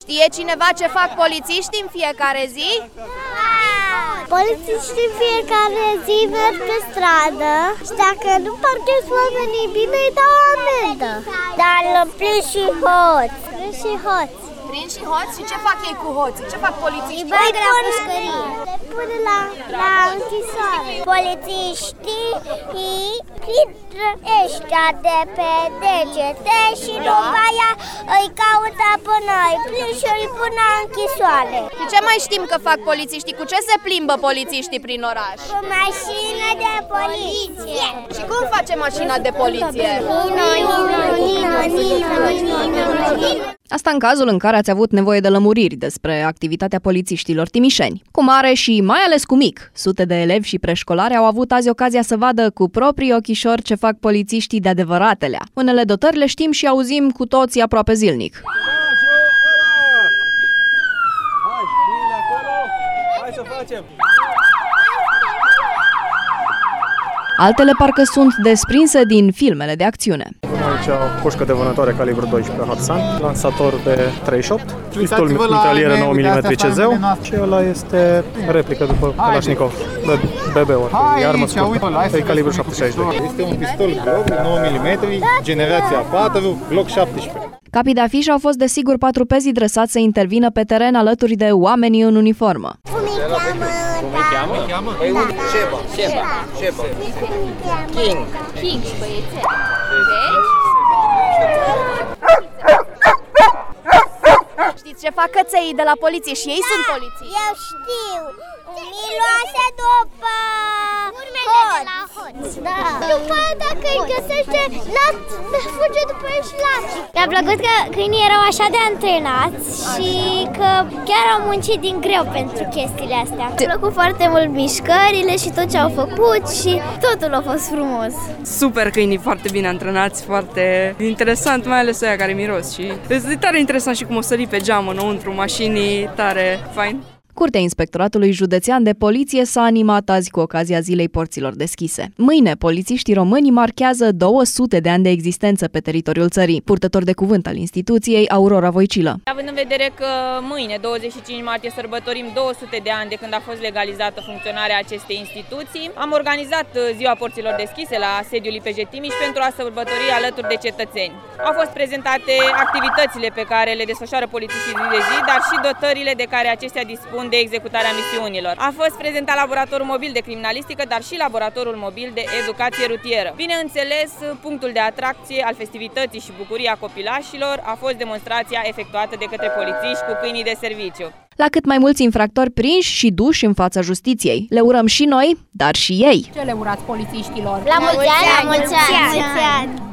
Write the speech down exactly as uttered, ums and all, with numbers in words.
Știe cineva ce fac polițiștii în fiecare zi? Polițiștii în fiecare zi merg pe stradă și dacă nu parchezi oamenii bine îi dau amendă. Dar plin și hoți. Plin și hoți. Plin și hoți? Și ce fac ei cu hoții? Ce fac polițiștii? Îi bagă la pușcărie. Le pune la, la închisoare. Polițiștii prind ăștia de pe degete și da? După aia îi caută până îi plin și îi pun la închisoare. Și ce mai știm că fac polițiștii? Cu ce se plimbă polițiștii prin oraș? Cu mașină de poliție. Și cum face mașina de poliție? Nino, nino, nino, nino, nino, nino. Asta în cazul în care ați avut nevoie de lămuriri despre activitatea polițiștilor timișeni. Cu mare și mai ales cu mic, sute de elevi și preșcolari au avut azi ocazia să vadă cu proprii ochișori ce fac polițiștii de adevăratelea. Unele dotări le știm și auzim cu toții aproape zilnic. Hai, bine acolo! Hai să facem! Altele parcă sunt desprinse din filmele de acțiune. Aici o pușcă de vânătoare calibru doisprezece Hatsan, lansator de treizeci și opt, pistol mitralieră nouă milimetri Cezeu și ăla este replică după Kalashnikov, de B B-uri, e armă scurtă, pe calibru șapte șaizeci și doi. Este un pistol Glock nouă milimetri, generația patru, Glock șaptesprezece. Capii de afiș au fost desigur patrupezii dresați să intervină pe teren alături de oamenii în uniformă. Cum îi cheamă? Cum îi cheamă? Păi un Sheba, Sheba, Sheba. King. King și băiețel. Știți ce fac căței de la poliție? Și ei da, sunt poliții. Eu știu. Miloase după hoț. Da. După dacă îi găsește, fuge după ei și lași. Mi-a plăcut că câinii erau așa de antrenați și că chiar au muncit din greu pentru chestiile astea. Mi-a plăcut foarte mult mișcările și tot ce au făcut și totul a fost frumos. Super câinii, foarte bine antrenați, foarte interesant, mai ales aia care miros și e tare interesant și cum o sări pe geam înăuntru mașinii, tare fain. Curtea Inspectoratului Județean de Poliție s-a animat azi cu ocazia Zilei Porților Deschise. Mâine, polițiștii români marchează două sute de ani de existență pe teritoriul țării. Purtător de cuvânt al instituției, Aurora Voicilă. Având în vedere că mâine, douăzeci și cinci martie, sărbătorim două sute de ani de când a fost legalizată funcționarea acestei instituții, am organizat Ziua Porților Deschise la sediul I P J Timiș pentru a sărbători alături de cetățeni. Au fost prezentate activitățile pe care le desfășoară polițiștii zi de zi, dar și dotările de care aceștia dispun de executarea misiunilor. A fost prezentat laboratorul mobil de criminalistică, dar și laboratorul mobil de educație rutieră. Bineînțeles, punctul de atracție al festivității și bucuria copilașilor a fost demonstrația efectuată de către polițiști cu câinii de serviciu. La cât mai mulți infractori prinși și duși în fața justiției. Le urăm și noi, dar și ei. Ce le urați polițiștilor? La mulți ani! La mulți ani!